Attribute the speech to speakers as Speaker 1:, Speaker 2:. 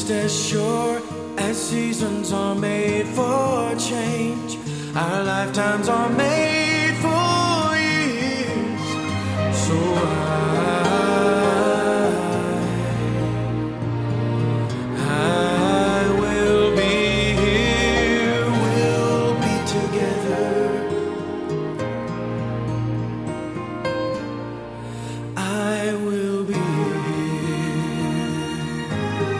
Speaker 1: Just as sure as seasons are made for change, our lifetimes are made